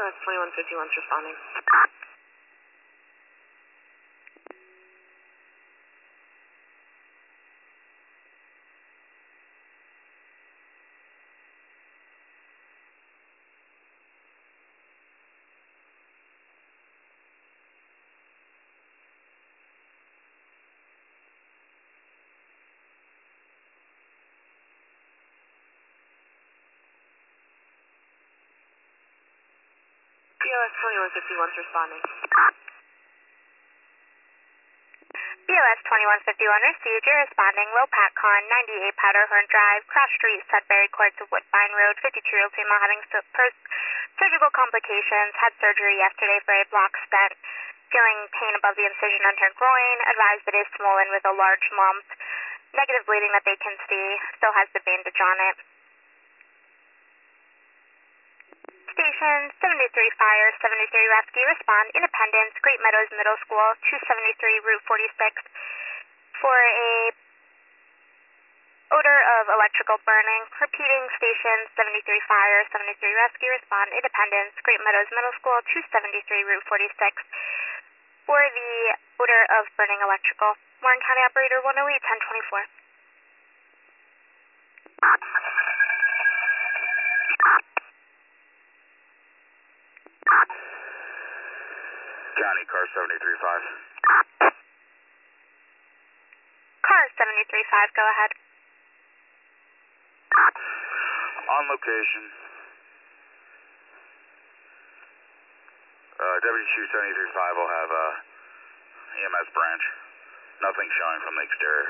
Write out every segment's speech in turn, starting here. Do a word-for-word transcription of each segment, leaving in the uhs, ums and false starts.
S twenty-one fifty-one's responding. B O S twenty-one fifty-one's responding. B O S twenty-one fifty-one received. You're responding. Low PATCON, ninety-eight Powderhorn Drive, Cross Street, Sudbury Courts of Woodbine Road, fifty-two-year-old female having post-surgical complications, had surgery yesterday for a block stent, feeling pain above the incision on her groin, advised it is swollen with a large lump, negative bleeding that they can see, still has the bandage on it. Station seventy-three Fire, seventy-three Rescue, respond. Independence, Great Meadows Middle School, two seventy-three Route forty-six, for a odor of electrical burning. Repeating, Station seventy-three Fire, seventy-three Rescue, respond. Independence, Great Meadows Middle School, two seventy-three Route forty-six, for the odor of burning electrical. Warren County Operator one oh eight, ten twenty-four. County, car seventy-three five. Car seventy-three five, go ahead. On location. Uh, Deputy Chief seventy-three five will have a E M S branch. Nothing showing from the exterior.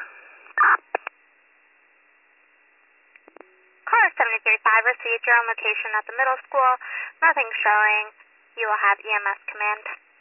Car seventy-three five received. You're on location at the middle school. Nothing showing. You will have E M S command.